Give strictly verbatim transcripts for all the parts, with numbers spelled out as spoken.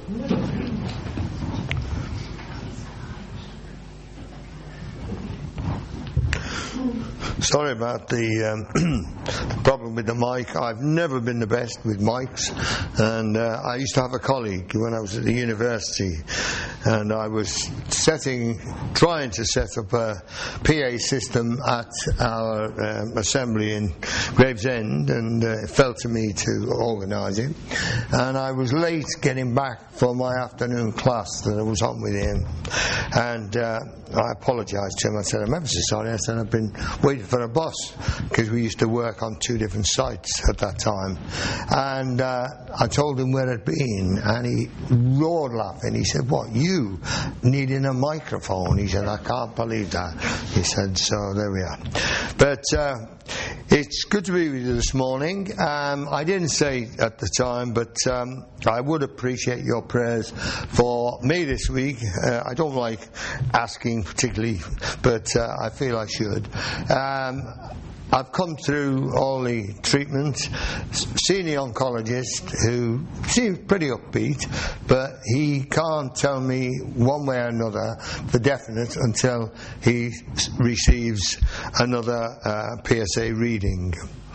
Sorry about the um, problem with the mic. I've never been the best with mics, and uh, I used to have a colleague when I was at the university, and I was setting, trying to set up a P A system at our um, assembly in Gravesend, and uh, it fell to me to organise it, and I was late getting back for my afternoon class that I was on with him, and uh, I apologised to him. I said, I'm ever so sorry. I said, I've been waiting for a bus, because we used to work on two different sites at that time, and uh, I told him where I'd been, and he roared laughing. He said, what, you needing a microphone? He said, I can't believe that. He said, so there we are. But uh, it's good to be with you this morning. Um, I didn't say at the time, but um, I would appreciate your prayers for me this week. Uh, I don't like asking particularly, but uh, I feel I should. Um, I've come through all the treatment, seen the oncologist who seems pretty upbeat, but he can't tell me one way or another for definite until he receives another uh, P S A reading.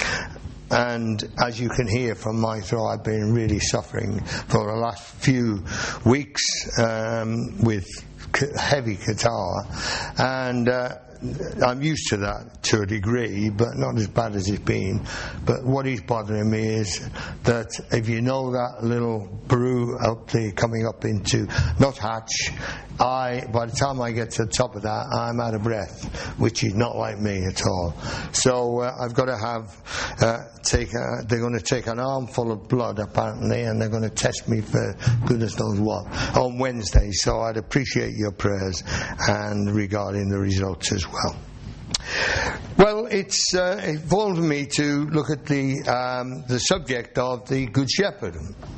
And as you can hear from my throat, I've been really suffering for the last few weeks um, with heavy catarrh, and uh, I'm used to that to a degree, but not as bad as it's been. But what is bothering me is that if you know that little brew up there coming up into Nuthatch, I, by the time I get to the top of that, I'm out of breath, which is not like me at all. So uh, I've got to have uh, take. A, they're going to take an armful of blood apparently, and they're going to test me for goodness knows what on Wednesday. So I'd appreciate your prayers and regarding the results as well. Well, it's uh, involved me to look at the um, the subject of the Good Shepherd.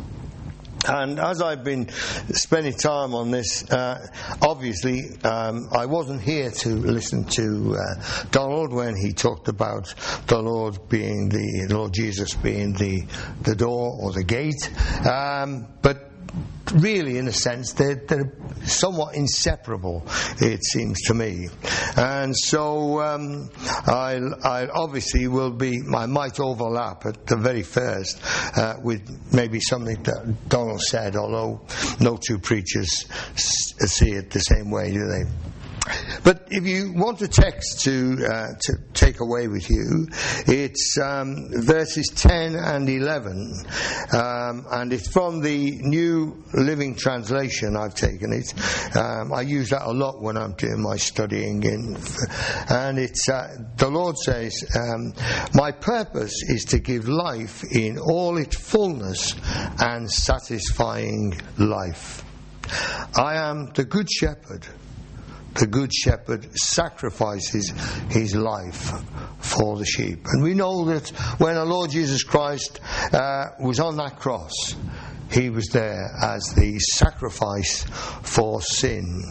And as I've been spending time on this, uh, obviously um, I wasn't here to listen to uh, Donald when he talked about the Lord being the, the Lord Jesus being the the door or the gate, um, but really, in a sense, they're, they're somewhat inseparable, it seems to me. And so um, I, I obviously will be, I might overlap at the very first uh, with maybe something that Donald said, although no two preachers see it the same way, do they? But if you want a text to uh, to take away with you, it's um, verses ten and eleven, um, and it's from the New Living Translation. I've taken it. Um, I use that a lot when I'm doing my studying, in, and it's uh, the Lord says, um, "My purpose is to give life in all its fullness and satisfying life. I am the Good Shepherd. The Good Shepherd sacrifices his life for the sheep." And we know that when our Lord Jesus Christ uh, was on that cross, he was there as the sacrifice for sin.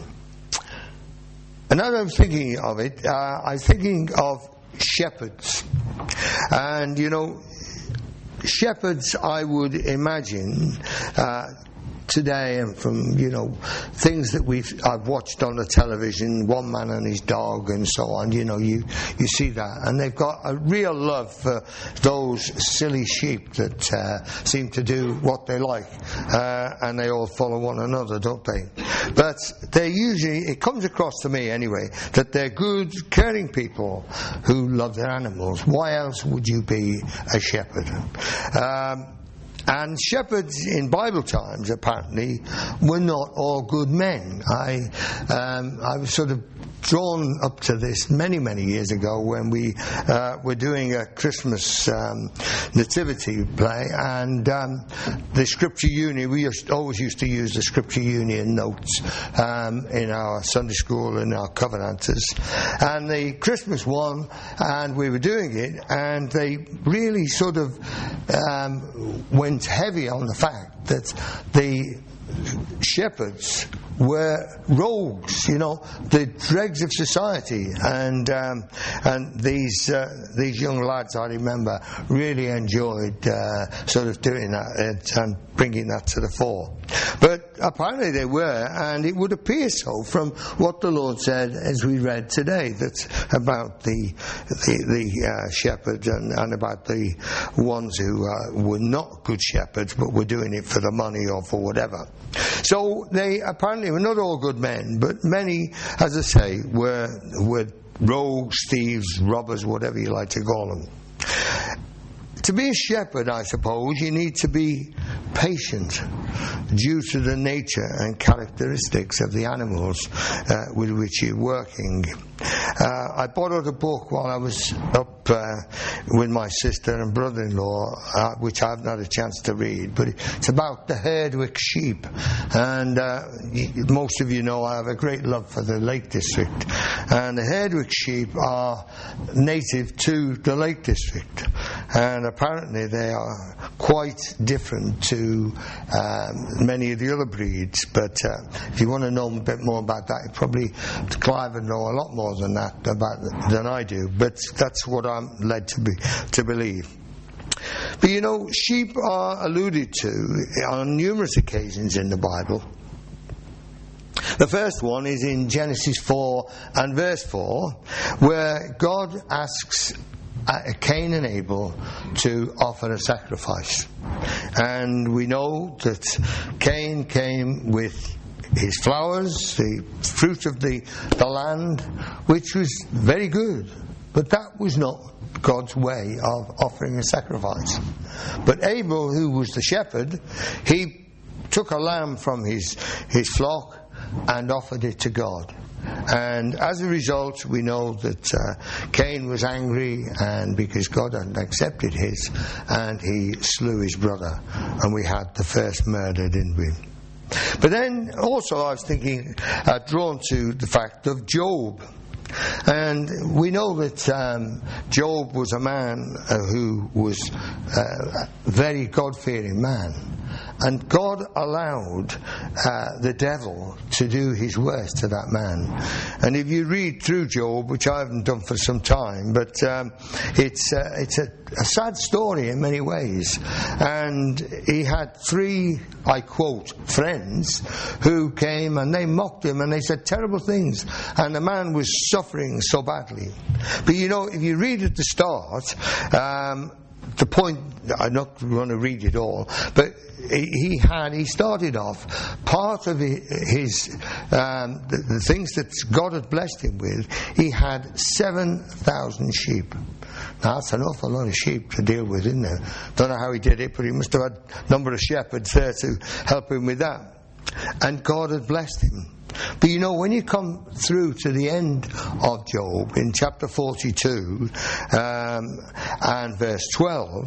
And as I'm thinking of it, uh, I'm thinking of shepherds. And, you know, shepherds, I would imagine, uh, today, and from, you know, things that we've I've watched on the television, One Man and His Dog and so on, you know, you, you see that, and they've got a real love for those silly sheep that uh, seem to do what they like, uh, and they all follow one another, don't they? But they're usually, it comes across to me anyway, that they're good, caring people who love their animals. Why else would you be a shepherd? Um, And shepherds in Bible times, apparently, were not all good men. I um, I was sort of drawn up to this many, many years ago when we uh, were doing a Christmas um, nativity play, and um, the Scripture Union, we used, always used to use the Scripture Union notes um, in our Sunday school and our Covenanters, and the Christmas one, and we were doing it, and they really sort of um, went heavy on the fact that the shepherds were rogues, you know, the dregs of society, and um, and these uh, these young lads, I remember, really enjoyed uh, sort of doing that and, and bringing that to the fore. But apparently they were, and it would appear so from what the Lord said as we read today, that's about the the, the uh, shepherds and, and about the ones who uh, were not good shepherds but were doing it for the money or for whatever. So they apparently were not all good men, but many, as I say, were were rogues, thieves, robbers, whatever you like to call them. To be a shepherd, I suppose, you need to be patient due to the nature and characteristics of the animals uh, with which you're working. Uh, I borrowed a book while I was up uh, with my sister and brother-in-law, uh, which I haven't had a chance to read, but it's about the Herdwick sheep. And uh, most of you know I have a great love for the Lake District. And the Herdwick sheep are native to the Lake District. And apparently they are quite different to um, many of the other breeds. But uh, if you want to know a bit more about that, probably Clive would know a lot more than that about than I do. But that's what I'm led to be to believe. But you know, sheep are alluded to on numerous occasions in the Bible. The first one is in Genesis four and verse four, where God asks Cain and Abel to offer a sacrifice. And we know that Cain came with his flowers, the fruit of the, the land, which was very good. But that was not God's way of offering a sacrifice. But Abel, who was the shepherd, he took a lamb from his, his flock and offered it to God. And as a result, we know that uh, Cain was angry, and because God hadn't accepted his, and he slew his brother, and we had the first murder, didn't we? But then also I was thinking, uh, drawn to the fact of Job. And we know that um, Job was a man uh, who was uh, a very God-fearing man. And God allowed uh, the devil to do his worst to that man. And if you read through Job, which I haven't done for some time, but um, it's, uh, it's a, a sad story in many ways. And he had three, I quote, friends who came and they mocked him and they said terrible things. And the man was suffering so badly. But you know, if you read at the start, um, the point, I'm not going to read it all, but he had, he started off, part of his, um, the, the things that God had blessed him with, he had seven thousand sheep. Now that's an awful lot of sheep to deal with, isn't it? Don't know how he did it, but he must have had a number of shepherds there to help him with that. And God had blessed him. But you know, when you come through to the end of Job, in chapter forty-two um, and verse twelve,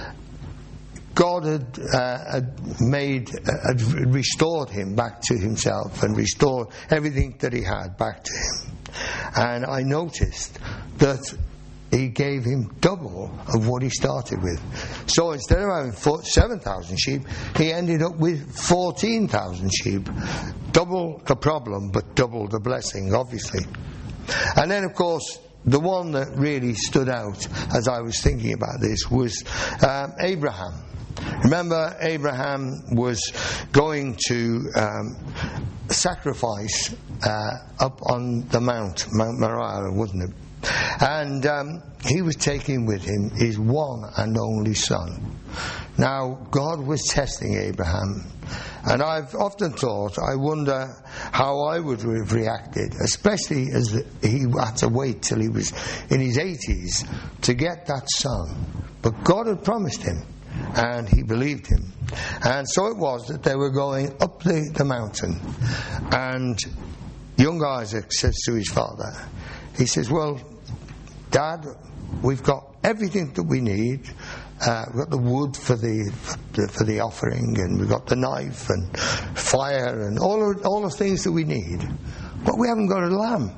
God had, uh, had made, uh, had restored him back to himself and restored everything that he had back to him. And I noticed that he gave him double of what he started with. So instead of having seven thousand sheep, he ended up with fourteen thousand sheep. Double the problem, but double the blessing, obviously. And then, of course, the one that really stood out as I was thinking about this was um, Abraham. Remember, Abraham was going to um, sacrifice uh, up on the mount, Mount Moriah, wasn't it? And um, he was taking with him his one and only son. Now, God was testing Abraham. And I've often thought, I wonder how I would have reacted, especially as he had to wait till he was in his eighties to get that son. But God had promised him, and he believed him. And so it was that they were going up the, the mountain. And young Isaac says to his father, he says, well, Dad, we've got everything that we need. Uh, we've got the wood for the, the for the offering, and we've got the knife and fire and all of, all the things that we need, but we haven't got a lamb.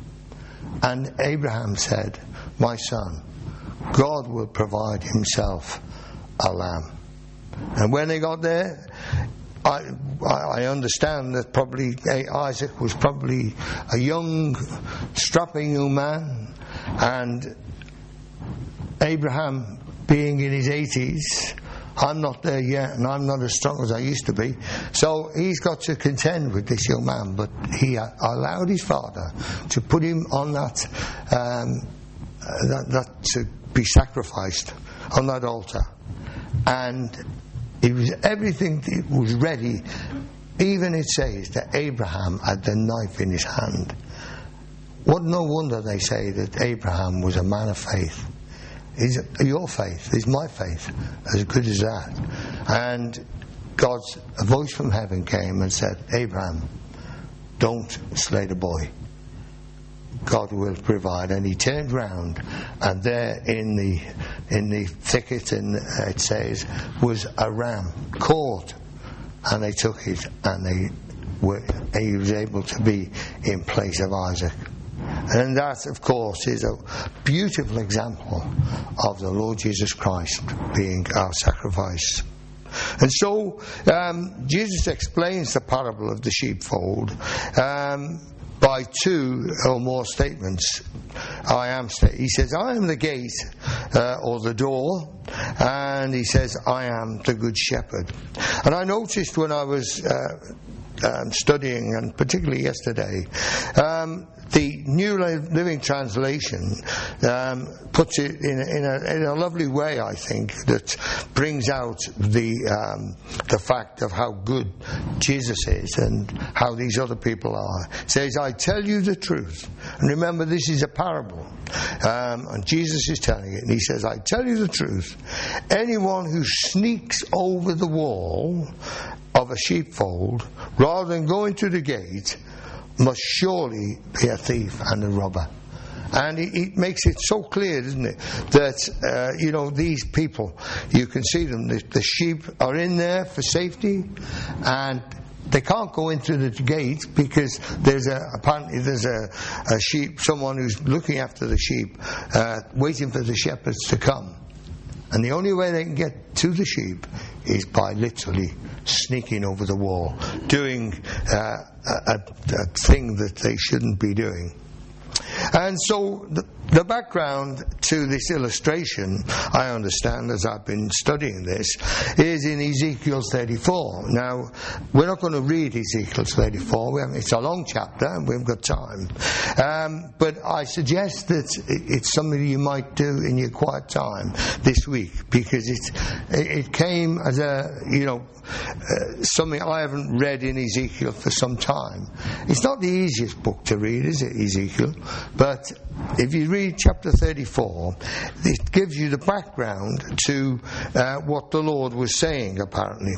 And Abraham said, my son, God will provide himself a lamb. And when they got there, I, I understand that probably Isaac was probably a young, strapping young man, and Abraham, being in his eighties, I'm not there yet, and I'm not as strong as I used to be. So he's got to contend with this young man. But he allowed his father to put him on that, um, that, that to be sacrificed on that altar. And it was everything was ready. Even it says that Abraham had the knife in his hand. What no wonder they say that Abraham was a man of faith. Is your faith is my faith, as good as that. And God's a voice from heaven came and said, Abraham, don't slay the boy. God will provide. And he turned round, and there in the in the thicket, and it says, was a ram caught, and they took it, and they were, and he was able to be in place of Isaac. And that, of course, is a beautiful example of the Lord Jesus Christ being our sacrifice. And so um, Jesus explains the parable of the sheepfold um, by two or more statements. I am. He says, I am the gate uh, or the door, and he says, I am the good shepherd. And I noticed when I was uh, um, studying, and particularly yesterday, um, the New Living Translation um, puts it in a, in, a, in a lovely way, I think, that brings out the um, the fact of how good Jesus is and how these other people are. It says, I tell you the truth. And remember, this is a parable. Um, and Jesus is telling it. And he says, I tell you the truth. Anyone who sneaks over the wall of a sheepfold rather than going to the gate must surely be a thief and a robber. And it, it makes it so clear, doesn't it, that uh, you know, these people, you can see them, the, the sheep are in there for safety, and they can't go into the gate because there's a apparently there's a, a sheep, someone who's looking after the sheep, uh, waiting for the shepherds to come. And the only way they can get to the sheep is by literally sneaking over the wall, doing uh, a, a thing that they shouldn't be doing. And so the, the background to this illustration, I understand as I've been studying this, is in Ezekiel thirty-four. Now, we're not going to read Ezekiel thirty-four. We it's a long chapter and we've got time. Um, but I suggest that it's something you might do in your quiet time this week, because it, it came as a, you know, Uh, something I haven't read in Ezekiel for some time. It's not the easiest book to read, is it, Ezekiel? But if you read chapter thirty-four, it gives you the background to uh, what the Lord was saying, apparently.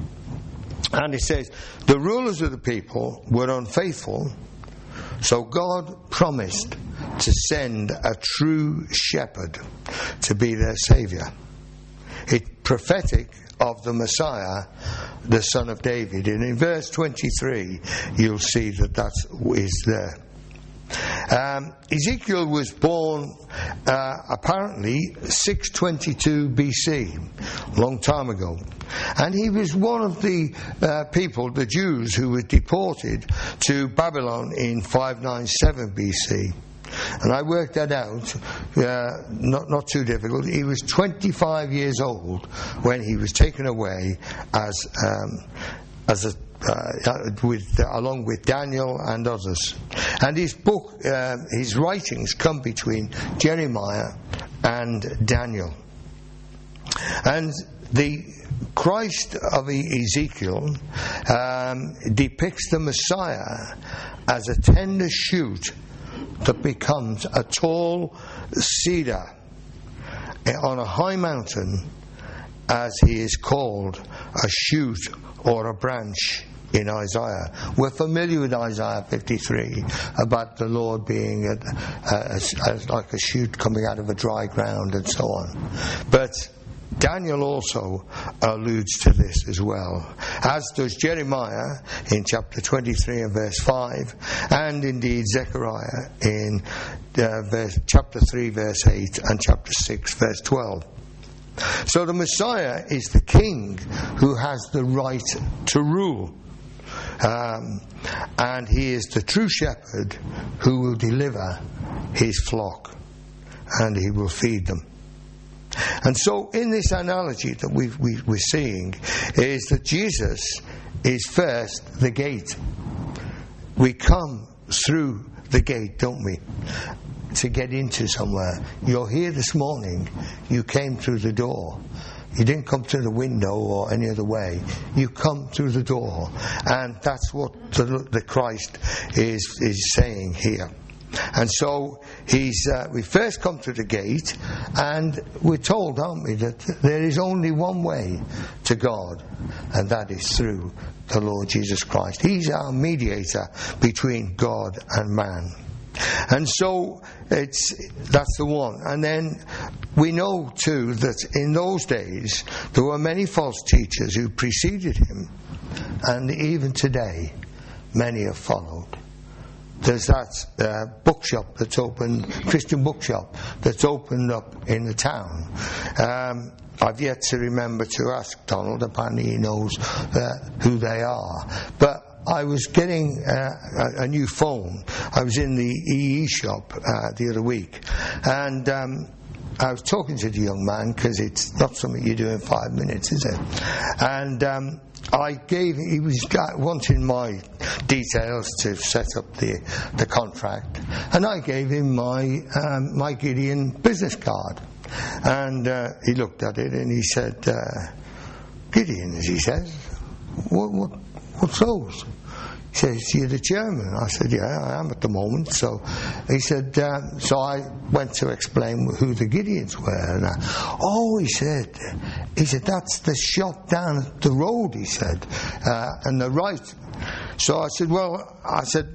And it says, the rulers of the people were unfaithful, so God promised to send a true shepherd to be their saviour. It's prophetic of the Messiah, the son of David. And in verse twenty-three, you'll see that that is there. Um, Ezekiel was born uh, apparently six twenty-two B C, a long time ago. And he was one of the uh, people, the Jews, who were deported to Babylon in five ninety-seven B C. And I worked that out, uh, not not too difficult. He was twenty-five years old when he was taken away as um, as a uh, with uh, along with Daniel and others. And his book, uh, his writings come between Jeremiah and Daniel. And the Christ of Ezekiel um, depicts the Messiah as a tender shoot that becomes a tall cedar on a high mountain, as he is called a shoot or a branch in Isaiah. We're familiar with Isaiah fifty-three about the Lord being a, a, a, like a shoot coming out of a dry ground and so on. But Daniel also alludes to this as well, as does Jeremiah in chapter twenty-three and verse five, and indeed Zechariah in uh, verse, chapter three verse eight and chapter six verse twelve. So the Messiah is the king who has the right to rule, um, and he is the true shepherd who will deliver his flock and he will feed them. And so in this analogy that we've, we, we're seeing is that Jesus is first the gate. We come through the gate, don't we, to get into somewhere. You're here this morning, you came through the door. You didn't come through the window or any other way. You come through the door. And that's what the, the Christ is, is saying here. And so he's uh, we first come through the gate, and we're told, aren't we, that there is only one way to God, and that is through the Lord Jesus Christ. He's our mediator between God and man. And so it's that's the one. And then we know too that in those days there were many false teachers who preceded him, and even today many have followed. There's that uh, bookshop that's open, Christian bookshop that's opened up in the town. Um, I've yet to remember to ask Donald. Apparently he knows uh, who they are. But I was getting uh, a, a new phone. I was in the E E shop uh, the other week, and um, I was talking to the young man, because it's not something you do in five minutes, is it? And um, I gave, he was wanting my details to set up the the contract, and I gave him my um, my Gideon business card, and uh, he looked at it and he said, uh, "Gideon," as he says, "what what what's those?" He says, "You're the chairman." I said, "Yeah, I am at the moment." So he said, uh, so I went to explain who the Gideons were. And I, oh, he said, he said, "That's the shop down the road," he said, uh, and the right. So I said, well, I said,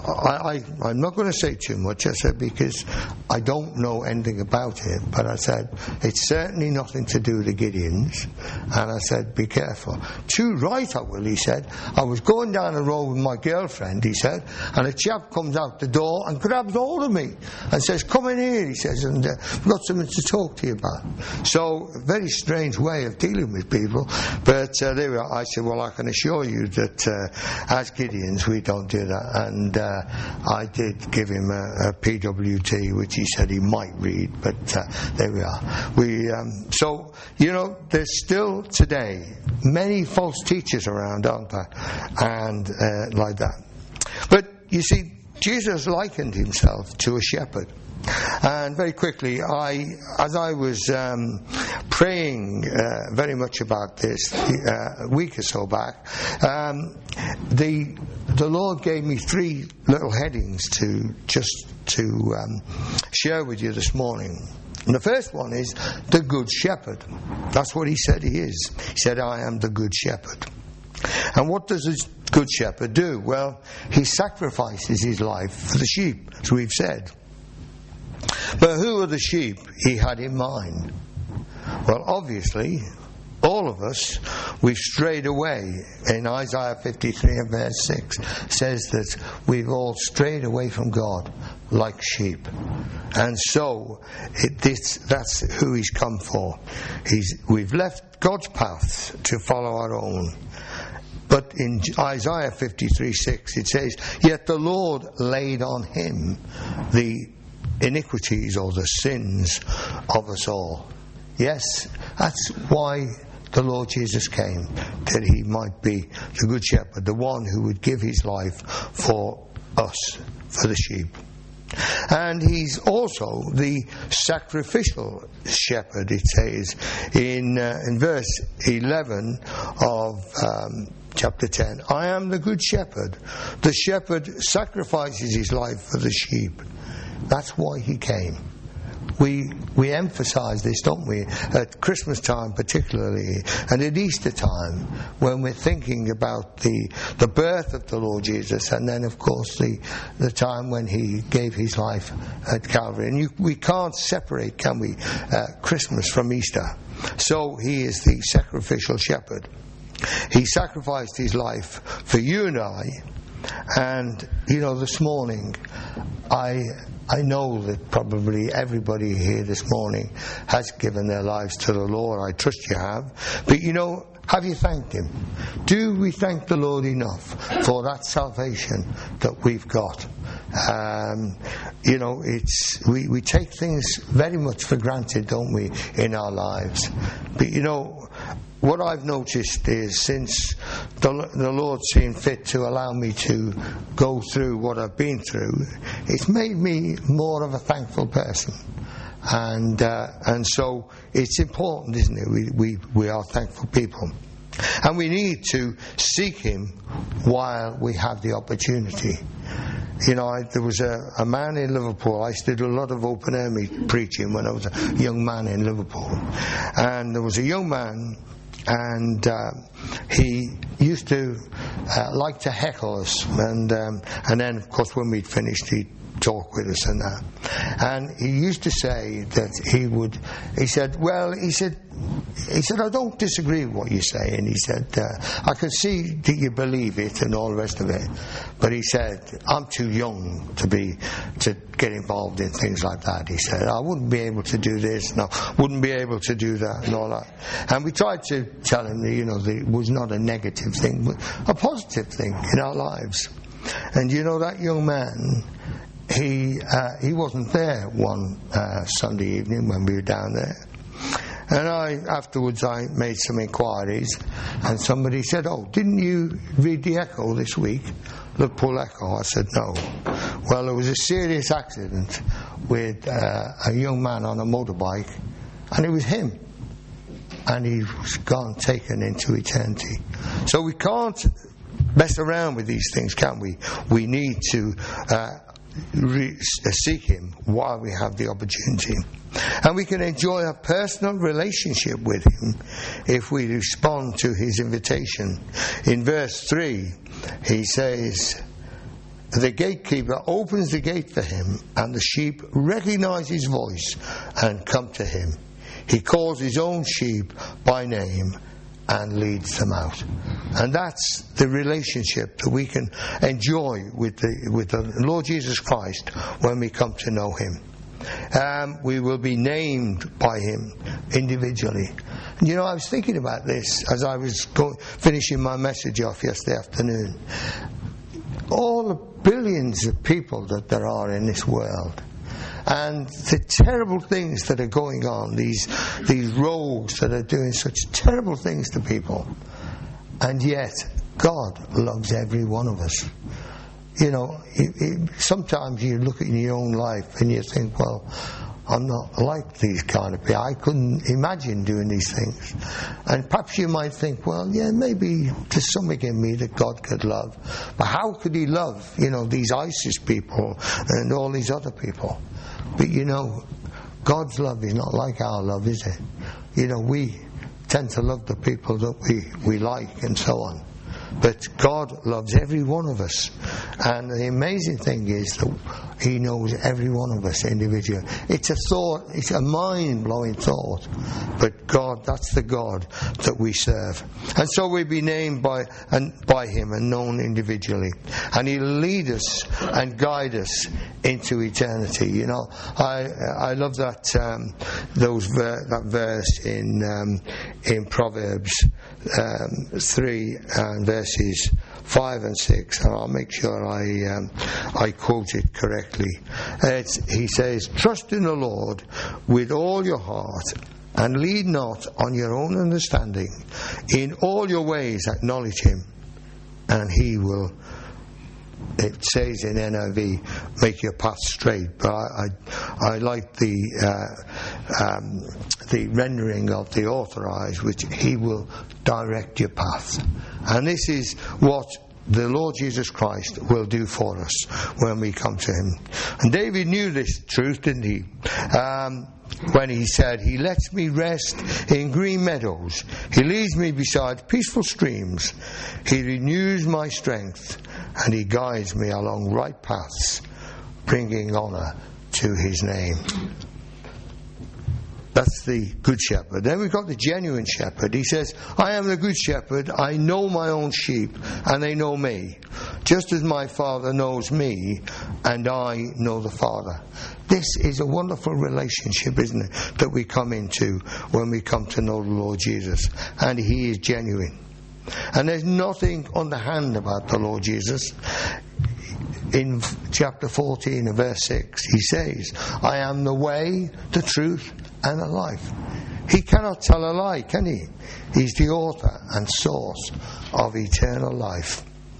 I, I, I'm not going to say too much, I said, because I don't know anything about it. But I said, it's certainly nothing to do with the Gideons. And I said, be careful. Too right I will, he said. I was going down the road with my girlfriend, he said, and a chap comes out the door and grabs hold of me and says, "Come in here," he says, "and uh, I've got something to talk to you about." So, a very strange way of dealing with people. But uh, there we are. I said, well, I can assure you that uh, as Gideons, we don't do that. And And uh, I did give him a, a P W T, which he said he might read, but uh, there we are. We um, so you know, there's still today many false teachers around, aren't there? And uh, like that. But you see, Jesus likened himself to a shepherd. And very quickly, I, as I was um, praying uh, very much about this uh, a week or so back, um, the the Lord gave me three little headings to just to um, share with you this morning. And the first one is the Good Shepherd. That's what he said he is. He said, "I am the Good Shepherd." And what does a Good Shepherd do? Well, he sacrifices his life for the sheep, as we've said. But who are the sheep he had in mind? Well, obviously, all of us, we've strayed away. In Isaiah fifty-three and verse six says that we've all strayed away from God like sheep. And so, it, this, that's who he's come for. He's, we've left God's path to follow our own. But in Isaiah fifty-three six it says, "Yet the Lord laid on him the iniquities or the sins of us all." Yes, that's why the Lord Jesus came, that he might be the Good Shepherd, the one who would give his life for us, for the sheep. And he's also the sacrificial shepherd, it says in uh, in verse eleven of um, chapter ten. "I am the good shepherd. The shepherd sacrifices his life for the sheep." That's why he came. We we emphasise this, don't we, at Christmas time particularly, and at Easter time, when we're thinking about the the birth of the Lord Jesus, and then of course the the time when he gave his life at Calvary. And you, we can't separate, can we, uh, Christmas from Easter. So he is the sacrificial shepherd. He sacrificed his life for you and I. And you know, this morning, I I know that probably everybody here this morning has given their lives to the Lord. I trust you have. But you know, have you thanked him? Do we thank the Lord enough for that salvation that we've got? Um, you know, it's we, we take things very much for granted, don't we, in our lives? But you know, what I've noticed is since the, the Lord seen fit to allow me to go through what I've been through, it's made me more of a thankful person. And uh, and so it's important, isn't it? We, we we are thankful people. And we need to seek Him while we have the opportunity. You know, I, there was a, a man in Liverpool. I used to do a lot of open air meet preaching when I was a young man in Liverpool. And there was a young man, and uh, he used to uh, like to heckle us. And, um, and then, of course, when we'd finished, he'd talk with us and that. And he used to say that he would, he said, well, he said, he said, I don't disagree with what you say. And he said, uh, I can see that you believe it and all the rest of it. But he said, I'm too young to be, to get involved in things like that. He said, I wouldn't be able to do this, and I wouldn't be able to do that and all that. And we tried to tell him that, you know, that it was not a negative thing, but a positive thing in our lives. And you know, that young man, He uh, he wasn't there one uh, Sunday evening when we were down there, and I afterwards I made some inquiries, and somebody said, "Oh, didn't you read the Echo this week, Liverpool Echo?" I said, "No." Well, there was a serious accident with uh, a young man on a motorbike, and it was him, and he was gone, taken into eternity. So we can't mess around with these things, can we? We need to. Uh, Re- seek Him while we have the opportunity, and we can enjoy a personal relationship with Him if we respond to His invitation. In verse three, He says, the gatekeeper opens the gate for him, and the sheep recognize his voice and come to him. He calls his own sheep by name and leads them out. And that's the relationship that we can enjoy with the with the Lord Jesus Christ when we come to know Him. Um, we will be named by Him individually. And you know, I was thinking about this as I was going, finishing my message off yesterday afternoon. All the billions of people that there are in this world, and the terrible things that are going on, these these rogues that are doing such terrible things to people, and yet God loves every one of us. You know, it, it, sometimes you look at your own life and you think, well, I'm not like these kind of people. I couldn't imagine doing these things. And perhaps you might think, well, yeah, maybe there's something in me that God could love. But how could He love, you know, these ISIS people and all these other people? But you know, God's love is not like our love, is it? You know, we tend to love the people that we, we like and so on. But God loves every one of us. And the amazing thing is that He knows every one of us individually. It's a thought, it's a mind-blowing thought. But God, that's the God that we serve. And so we'll be named by and by Him and known individually. And He'll lead us and guide us into eternity. You know, I I love that um, those ver- that verse in um, in Proverbs um, three and verses five and six, and I'll make sure I um, I quote it correctly. It's, he says, "Trust in the Lord with all your heart, and lean not on your own understanding. In all your ways acknowledge Him, and He will," it says in N I V, "make your path straight." But I I, I like the uh, um, the rendering of the Authorized, which He will direct your path. And this is what the Lord Jesus Christ will do for us when we come to Him. And David knew this truth, didn't he? Um, when he said, "He lets me rest in green meadows. He leads me beside peaceful streams. He renews my strength, and He guides me along right paths, bringing honour to His name." That's the good shepherd. Then we've got the genuine shepherd. He says, "I am the good shepherd. I know my own sheep, and they know me, just as my Father knows me, and I know the Father." This is a wonderful relationship, isn't it, that we come into when we come to know the Lord Jesus. And He is genuine. And there's nothing underhand about the Lord Jesus. in chapter fourteen and verse six, he says, I am the way, the truth, and the life. He cannot tell a lie, can he? He's the author and source of eternal life.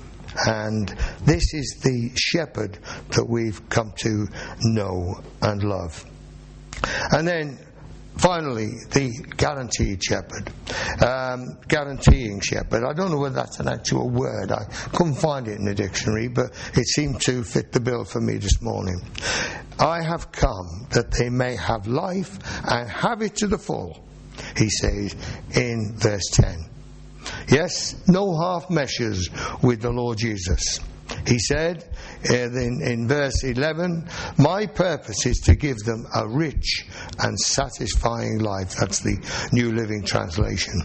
And this is the shepherd that we've come to know and love. And then finally, the guaranteed shepherd. Um, guaranteeing shepherd. I don't know whether that's an actual word. I couldn't find it in the dictionary, but it seemed to fit the bill for me this morning. I have come that they may have life and have it to the full, he says in verse ten. Yes, no half measures with the Lord Jesus. He said uh, in, in verse eleven, my purpose is to give them a rich and satisfying life. That's the New Living Translation.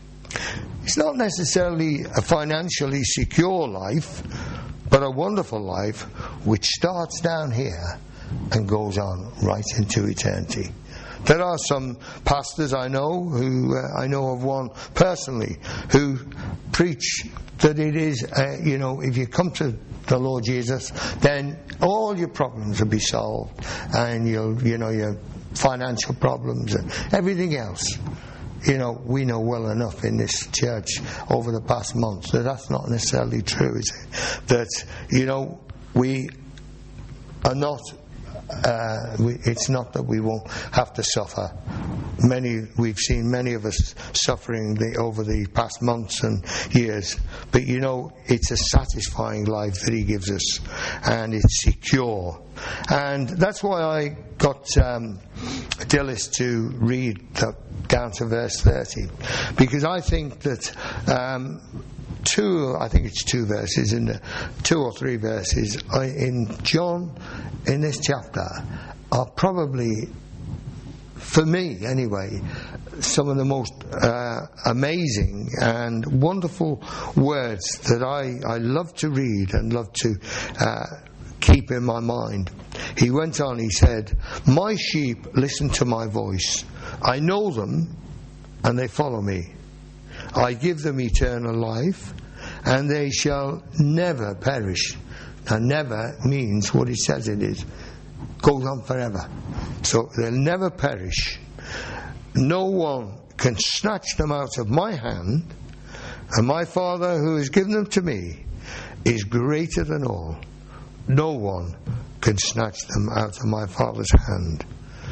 It's not necessarily a financially secure life, but a wonderful life which starts down here and goes on right into eternity. There are some pastors I know who uh, I know of one personally who preach that it is, uh, you know, if you come to the Lord Jesus, then all your problems will be solved, and you'll, you know, your financial problems and everything else. You know, we know well enough in this church over the past months that that's not necessarily true, is it? That, you know, we are not. Uh, we, it's not that we won't have to suffer. Many we've seen many of us suffering the, over the past months and years, but you know, it's a satisfying life that he gives us, and it's secure. And that's why I got um, Dillis to read the, down to verse thirty, because I think that um, two, I think it's two verses in the two or three verses in John in this chapter are probably, for me anyway, some of the most uh, amazing and wonderful words that I, I love to read and love to uh, keep in my mind. He went on, he said, my sheep listen to my voice. I know them and they follow me. I give them eternal life, and they shall never perish. And never means what it says it is. Goes on forever. So they'll never perish. No one can snatch them out of my hand, and my Father who has given them to me is greater than all. No one can snatch them out of my Father's hand.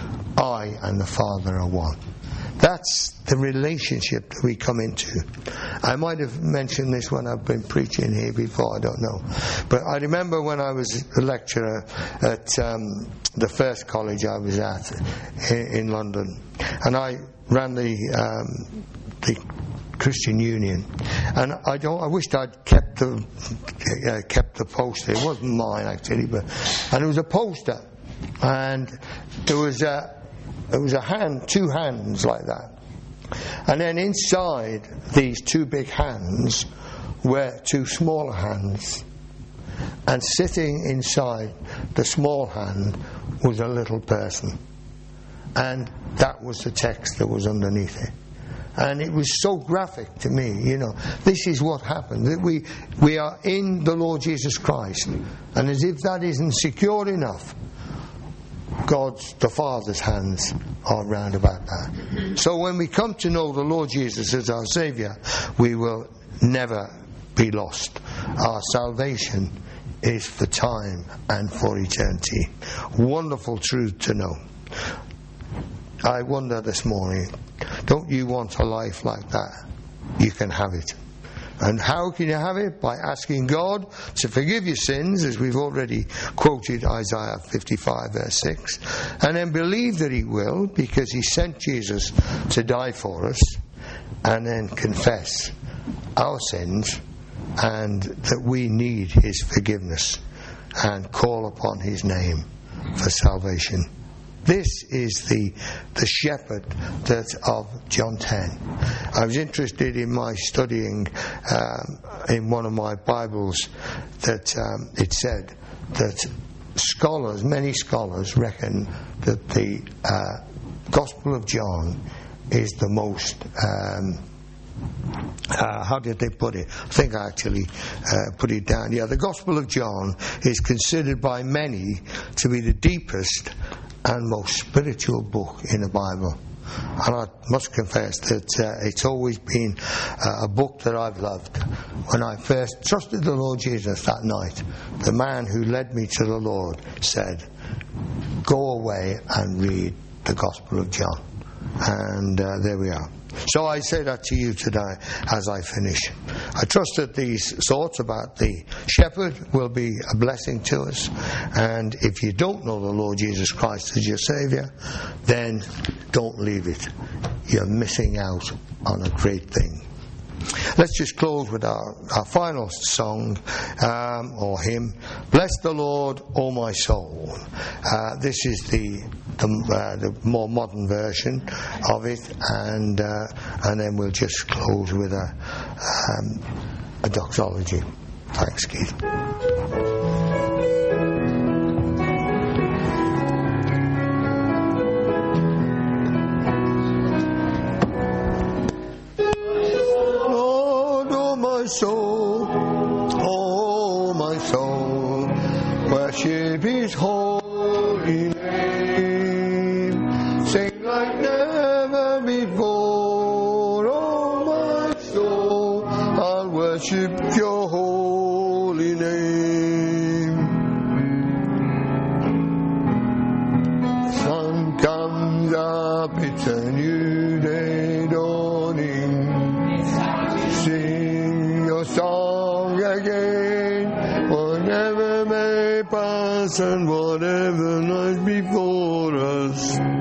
I and the Father are one. That's the relationship that we come into. I might have mentioned this when I've been preaching here before, I don't know. But I remember when I was a lecturer at um, the first college I was at in, in London, and I ran the um, the Christian Union, and I don't. I wished I'd kept the uh, kept the poster. It wasn't mine actually, but and it was a poster, and there was a. It was a hand, two hands like that. And then inside these two big hands were two smaller hands. And sitting inside the small hand was a little person. And that was the text that was underneath it. And it was so graphic to me, you know. This is what happened. That we, we are in the Lord Jesus Christ. And as if that isn't secure enough, God's, the Father's hands are round about that. So when we come to know the Lord Jesus as our Saviour, we will never be lost. Our salvation is for time and for eternity. Wonderful truth to know. I wonder this morning, don't you want a life like that? You can have it. And how can you have it? By asking God to forgive your sins, as we've already quoted Isaiah fifty-five verse six, and then believe that He will, because He sent Jesus to die for us, and then confess our sins and that we need His forgiveness and call upon His name for salvation. This is the the shepherd that of John ten. I was interested in my studying um, in one of my Bibles that um, it said that scholars, many scholars, reckon that the uh, Gospel of John is the most um, Uh, how did they put it? I think I actually uh, put it down. Yeah, the Gospel of John is considered by many to be the deepest and most spiritual book in the Bible. And I must confess that uh, it's always been uh, a book that I've loved. When I first trusted the Lord Jesus that night, the man who led me to the Lord said, "Go away and read the Gospel of John." And uh, there we are. So I say that to you today as I finish. I trust that these thoughts about the shepherd will be a blessing to us. And if you don't know the Lord Jesus Christ as your Saviour, then don't leave it. You're missing out on a great thing. Let's just close with our, our final song um, or hymn. Bless the Lord, O my soul. Uh, this is the the, uh, the more modern version of it, and uh, and then we'll just close with a um, a doxology. Thanks, Keith. Soul, oh my soul, worship His holy name. Sing like never before, oh my soul, I'll worship Your holy name. Sun comes up, it's a new day dawning. Sing your song again, whatever may pass and whatever lies before us.